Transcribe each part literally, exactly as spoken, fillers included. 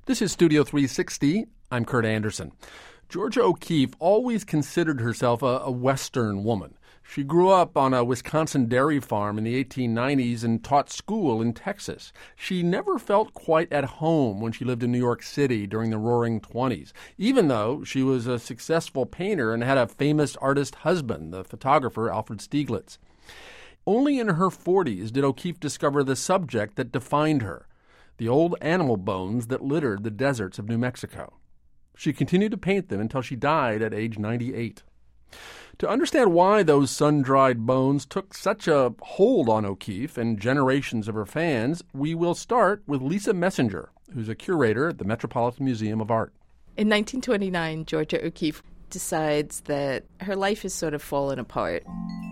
This is Studio three sixty. I'm Kurt Anderson. Georgia O'Keeffe always considered herself a, a Western woman. She grew up on a Wisconsin dairy farm in the eighteen nineties and taught school in Texas. She never felt quite at home when she lived in New York City during the Roaring Twenties, even though she was a successful painter and had a famous artist husband, the photographer Alfred Stieglitz. Only in her forties did O'Keeffe discover the subject that defined her, the old animal bones that littered the deserts of New Mexico. She continued to paint them until she died at age ninety-eight. To understand why those sun-dried bones took such a hold on O'Keeffe and generations of her fans, we will start with Lisa Messenger, who's a curator at the Metropolitan Museum of Art. In nineteen twenty-nine, Georgia O'Keeffe decides that her life has sort of fallen apart.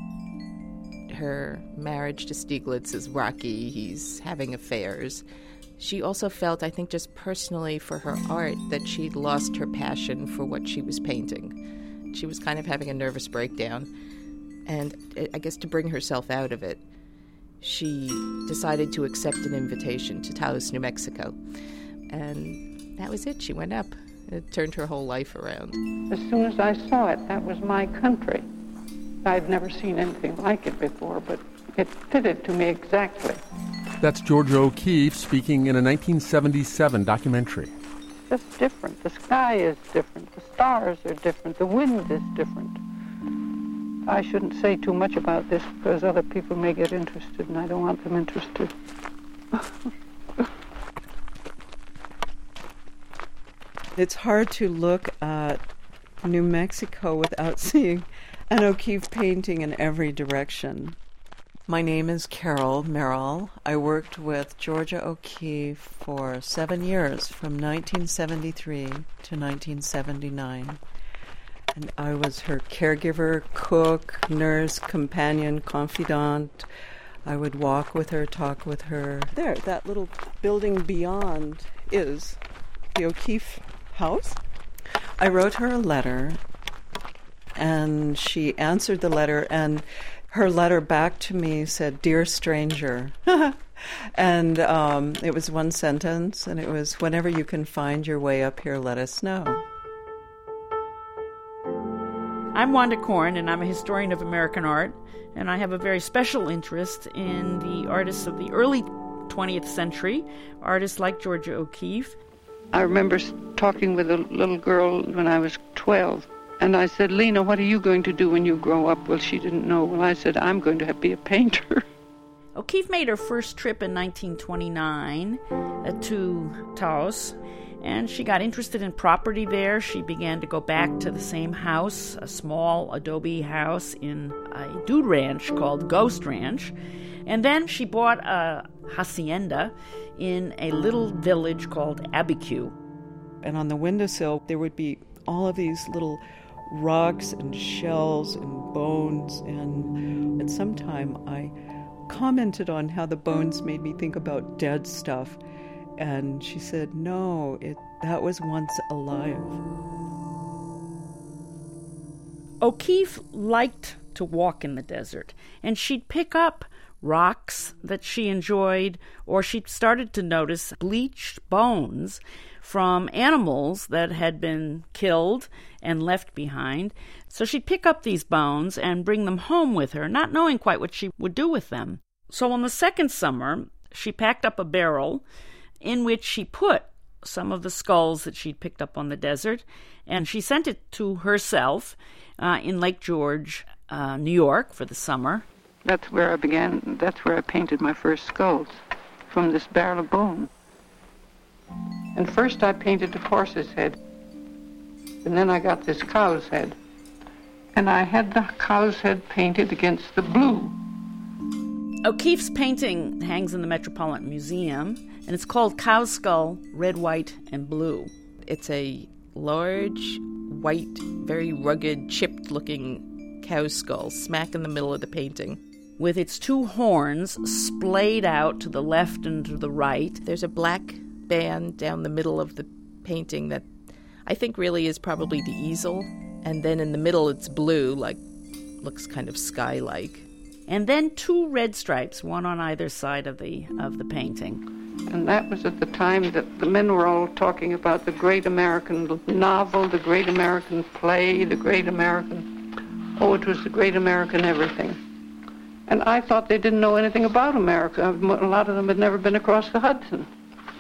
Her marriage to Stieglitz is rocky. He's having affairs. She also felt, I think just personally for her art, that she'd lost her passion for what she was painting. She was kind of having a nervous breakdown. And I guess to bring herself out of it, she decided to accept an invitation to Taos, New Mexico. And that was it. She went up. It turned her whole life around. As soon as I saw it, that was my country. I'd never seen anything like it before, but it fitted to me exactly. That's Georgia O'Keeffe speaking in a nineteen seventy-seven documentary. Just different. The sky is different. The stars are different. The wind is different. I shouldn't say too much about this because other people may get interested, and I don't want them interested. It's hard to look at New Mexico without seeing an O'Keeffe painting in every direction. My name is Carol Merrill. I worked with Georgia O'Keeffe for seven years, from nineteen seventy-three to nineteen seventy-nine. And I was her caregiver, cook, nurse, companion, confidant. I would walk with her, talk with her. There, that little building beyond is the O'Keeffe house. I wrote her a letter, and she answered the letter, and her letter back to me said, "Dear stranger." And um, it was one sentence, and it was, "Whenever you can find your way up here, let us know." I'm Wanda Korn, and I'm a historian of American art, and I have a very special interest in the artists of the early twentieth century, artists like Georgia O'Keeffe. I remember talking with a little girl when I was twelve. And I said, "Lena, what are you going to do when you grow up?" Well, she didn't know. Well, I said, "I'm going to be a painter." O'Keeffe made her first trip in nineteen twenty-nine uh, to Taos, and she got interested in property there. She began to go back to the same house, a small adobe house in a dude ranch called Ghost Ranch. And then she bought a hacienda in a little village called Abiquiu. And on the windowsill, there would be all of these little rocks and shells and bones, and at some time I commented on how the bones made me think about dead stuff, and she said, "No, it that was once alive." O'Keeffe liked to walk in the desert, and she'd pick up rocks that she enjoyed, or she started to notice bleached bones from animals that had been killed and left behind. So she'd pick up these bones and bring them home with her, not knowing quite what she would do with them. So on the second summer, she packed up a barrel in which she put some of the skulls that she'd picked up on the desert, and she sent it to herself uh, in Lake George, uh, New York, for the summer. That's where I began, that's where I painted my first skulls, from this barrel of bone. And first I painted the horse's head, and then I got this cow's head. And I had the cow's head painted against the blue. O'Keeffe's painting hangs in the Metropolitan Museum, and it's called Cow's Skull, Red, White, and Blue. It's a large, white, very rugged, chipped-looking cow's skull smack in the middle of the painting, with its two horns splayed out to the left and to the right. There's a black band down the middle of the painting that I think really is probably the easel, and then in the middle it's blue, like looks kind of sky-like. And then two red stripes, one on either side of the of the painting. And that was at the time that the men were all talking about the great American novel, the great American play, the great American, oh, it was the great American everything. And I thought they didn't know anything about America. A lot of them had never been across the Hudson.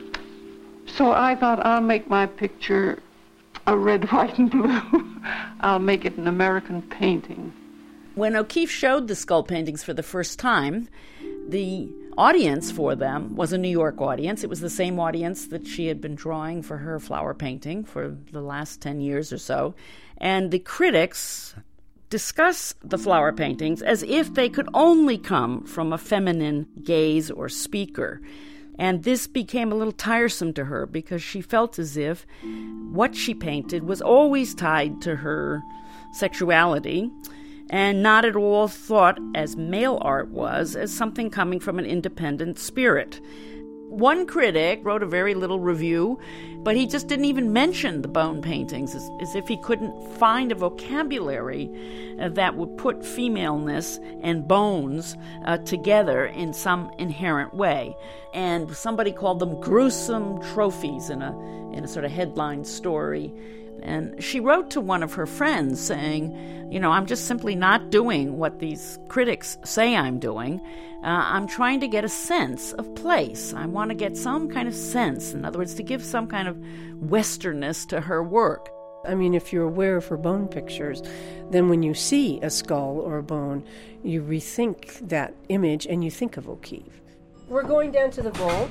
So I thought, I'll make my picture a red, white, and blue. I'll make it an American painting. When O'Keeffe showed the skull paintings for the first time, the audience for them was a New York audience. It was the same audience that she had been drawing for her flower painting for the last ten years or so. And the critics discuss the flower paintings as if they could only come from a feminine gaze or speaker. And this became a little tiresome to her because she felt as if what she painted was always tied to her sexuality and not at all thought as male art was, as something coming from an independent spirit. One critic wrote a very little review, but he just didn't even mention the bone paintings, as, as if he couldn't find a vocabulary uh, that would put femaleness and bones uh, together in some inherent way. And somebody called them gruesome trophies in a in a sort of headline story. And she wrote to one of her friends saying, you know, I'm just simply not doing what these critics say I'm doing. Uh, I'm trying to get a sense of place. I want to get some kind of sense, in other words, to give some kind of westernness to her work. I mean, if you're aware of her bone pictures, then when you see a skull or a bone, you rethink that image and you think of O'Keeffe. We're going down to the vault.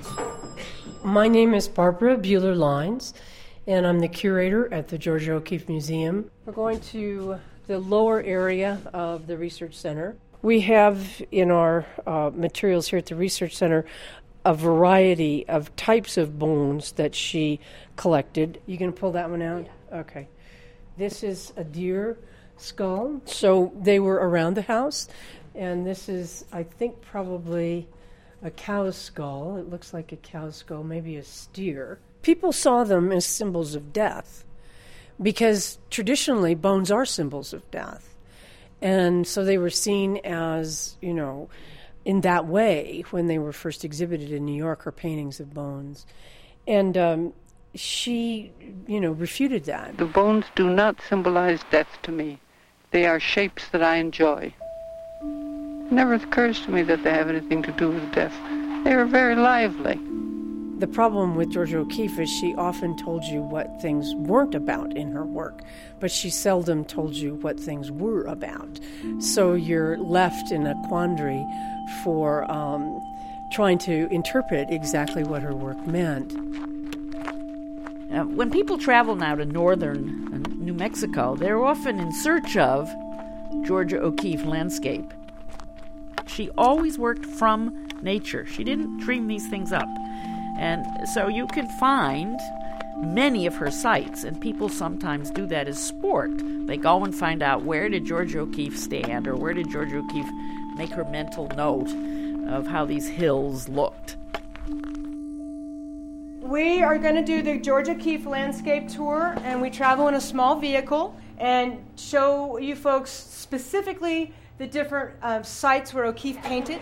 My name is Barbara Buehler-Lines, and I'm the curator at the Georgia O'Keeffe Museum. We're going to the lower area of the Research Center. We have in our uh, materials here at the Research Center a variety of types of bones that she collected. You can pull that one out? Okay. This is a deer skull. So they were around the house. And this is, I think, probably a cow's skull. It looks like a cow's skull, maybe a steer. People saw them as symbols of death because traditionally bones are symbols of death. And so they were seen as, you know, in that way when they were first exhibited in New York, her paintings of bones. And um, she, you know, refuted that. The bones do not symbolize death to me. They are shapes that I enjoy. It never occurs to me that they have anything to do with death. They are very lively. The problem with Georgia O'Keeffe is she often told you what things weren't about in her work, but she seldom told you what things were about. So you're left in a quandary for um, trying to interpret exactly what her work meant. Uh, when people travel now to northern uh, New Mexico, they're often in search of Georgia O'Keeffe landscape. She always worked from nature. She didn't dream these things up. And so you can find many of her sites, and people sometimes do that as sport. They go and find out, where did Georgia O'Keeffe stand, or where did Georgia O'Keeffe make her mental note of how these hills looked. We are going to do the Georgia O'Keeffe landscape tour, and we travel in a small vehicle and show you folks specifically the different uh, sites where O'Keeffe painted.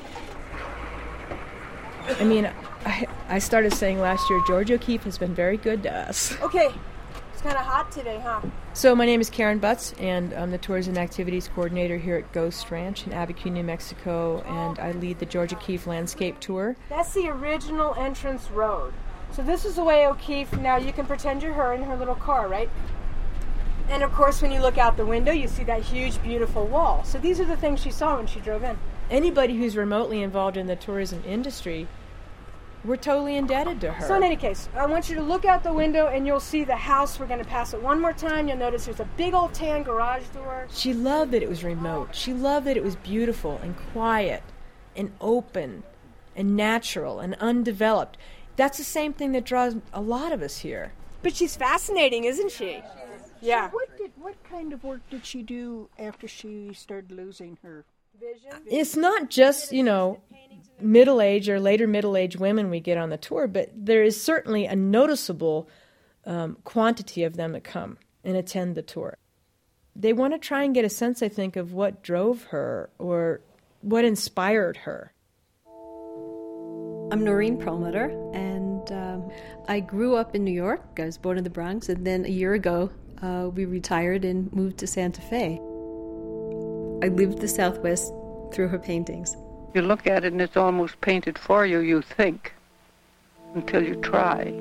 I mean, I, I started saying last year, Georgia O'Keeffe has been very good to us. Okay. It's kind of hot today, huh? So my name is Karen Butts, and I'm the Tourism and Activities Coordinator here at Ghost Ranch in Abiquiu, New Mexico, and I lead the Georgia O'Keeffe Landscape Tour. That's the original entrance road. So this is the way O'Keeffe, now you can pretend you're her in her little car, right? And of course, when you look out the window, you see that huge, beautiful wall. So these are the things she saw when she drove in. Anybody who's remotely involved in the tourism industry, we're totally indebted to her. So in any case, I want you to look out the window and you'll see the house. We're going to pass it one more time. You'll notice there's a big old tan garage door. She loved that it was remote. She loved that it was beautiful and quiet and open and natural and undeveloped. That's the same thing that draws a lot of us here. But she's fascinating, isn't she? Yeah. So what did what kind of work did she do after she started losing her vision? It's not just, you know, middle-aged or later middle-aged women we get on the tour, but there is certainly a noticeable um, quantity of them that come and attend the tour. They want to try and get a sense, I think, of what drove her or what inspired her. I'm Noreen Perlmutter, and And um, I grew up in New York. I was born in the Bronx, and then a year ago uh, we retired and moved to Santa Fe. I lived the Southwest through her paintings. You look at it and it's almost painted for you, you think, until you try.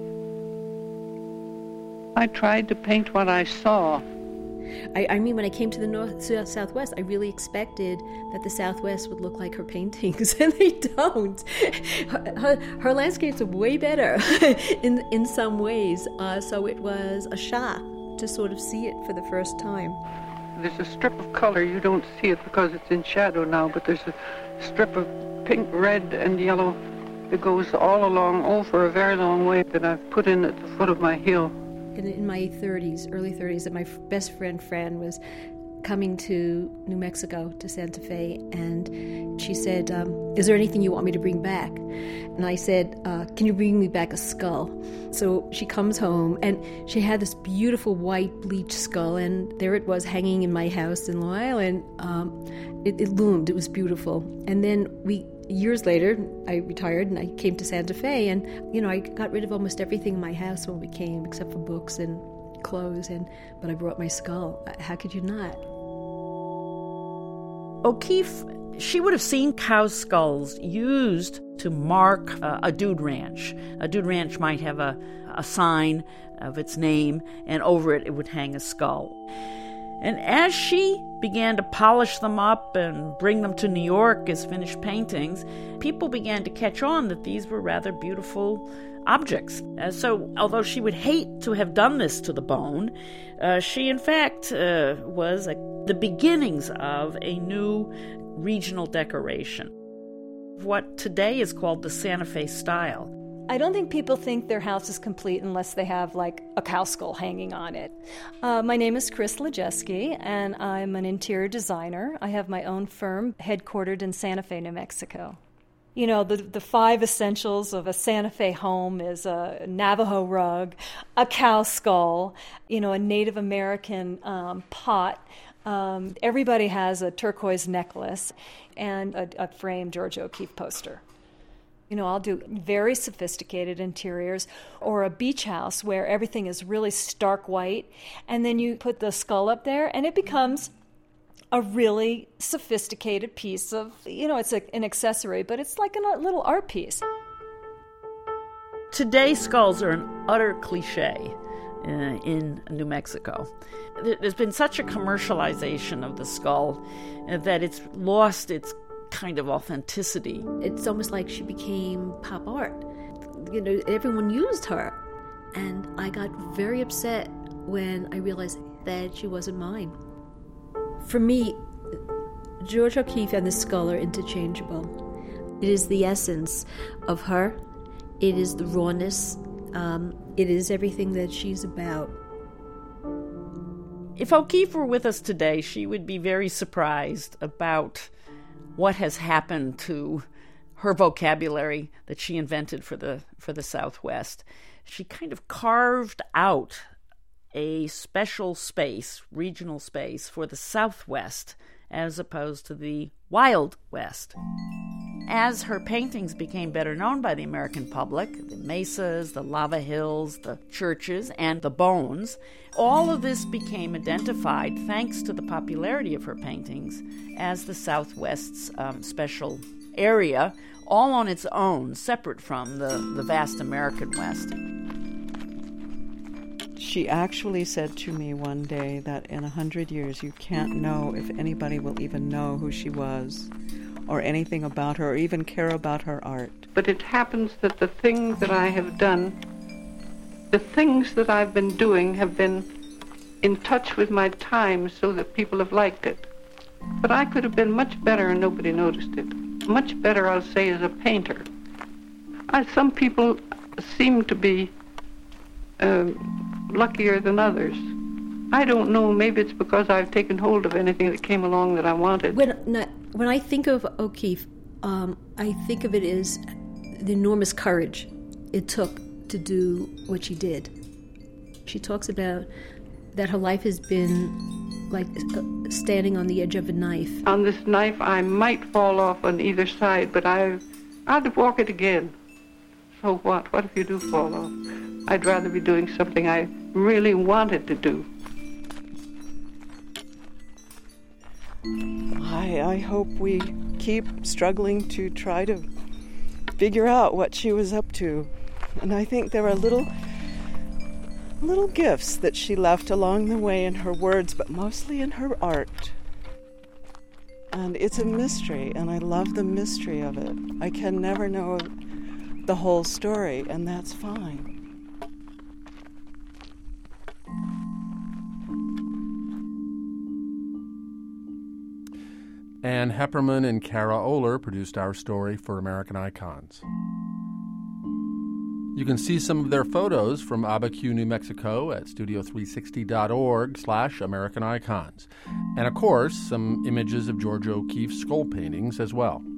I tried to paint what I saw. I, I mean, when I came to the North Southwest, I really expected that the Southwest would look like her paintings, and they don't. Her, her, her landscapes are way better in in some ways, uh, so it was a shock to sort of see it for the first time. There's a strip of color, you don't see it because it's in shadow now, but there's a strip of pink, red, and yellow that goes all along, oh, for a very long way, that I've put in at the foot of my hill. In, in my thirties, early thirties, that my f- best friend Fran was coming to New Mexico, to Santa Fe, and she said, um, is there anything you want me to bring back? And I said, uh, can you bring me back a skull? So she comes home, and she had this beautiful white bleached skull, and there it was hanging in my house in Long Island. Um, it, it loomed, it was beautiful. And then we, years later, I retired, and I came to Santa Fe, and, you know, I got rid of almost everything in my house when we came, except for books and clothes, and but I brought my skull. How could you not? O'Keeffe, she would have seen cow skulls used to mark uh, a dude ranch. A dude ranch might have a, a sign of its name, and over it, it would hang a skull. And as she began to polish them up and bring them to New York as finished paintings, people began to catch on that these were rather beautiful objects. Uh, so although she would hate to have done this to the bone, uh, she in fact uh, was a, the beginnings of a new regional decoration, what today is called the Santa Fe style. I don't think people think their house is complete unless they have, like, a cow skull hanging on it. Uh, my name is Chris Lejeski, and I'm an interior designer. I have my own firm headquartered in Santa Fe, New Mexico. You know, the, the five essentials of a Santa Fe home is a Navajo rug, a cow skull, you know, a Native American um, pot. Um, everybody has a turquoise necklace and a, a framed Georgia O'Keeffe poster. You know, I'll do very sophisticated interiors, or a beach house where everything is really stark white, and then you put the skull up there, and it becomes a really sophisticated piece of, you know, it's a, an accessory, but it's like a little art piece. Today, skulls are an utter cliche uh, in New Mexico. There's been such a commercialization of the skull uh, that it's lost its kind of authenticity. It's almost like she became pop art. You know, everyone used her. And I got very upset when I realized that she wasn't mine. For me, Georgia O'Keeffe and the skull are interchangeable. It is the essence of her. It is the rawness. Um, it is everything that she's about. If O'Keeffe were with us today, she would be very surprised about what has happened to her vocabulary that she invented for the for the Southwest. She kind of carved out a special space, regional space, for the Southwest as opposed to the Wild West. As her paintings became better known by the American public, the mesas, the lava hills, the churches, and the bones, all of this became identified, thanks to the popularity of her paintings, as the Southwest's um, special area, all on its own, separate from the, the vast American West. She actually said to me one day that in a hundred years you can't know if anybody will even know who she was or anything about her or even care about her art. But it happens that the things that I have done, the things that I've been doing have been in touch with my time so that people have liked it. But I could have been much better and nobody noticed it. Much better, I'll say, as a painter. I, some people seem to be uh, luckier than others. I don't know, maybe it's because I've taken hold of anything that came along that I wanted. When, not, when I think of O'Keeffe, um, I think of it as the enormous courage it took to do what she did. She talks about that her life has been like uh, standing on the edge of a knife. On this knife, I might fall off on either side, but I've, I'd walk it again. So what? What if you do fall off? I'd rather be doing something I really wanted to do. I, I hope we keep struggling to try to figure out what she was up to. And I think there are little, little gifts that she left along the way in her words, but mostly in her art. And it's a mystery, and I love the mystery of it. I can never know the whole story, and that's fine. Ann Heppermann and Kara Oler produced our story for American Icons. You can see some of their photos from Abiquiu, New Mexico at studio three sixty dot org slash American Icons. And of course, some images of Georgia O'Keeffe's skull paintings as well.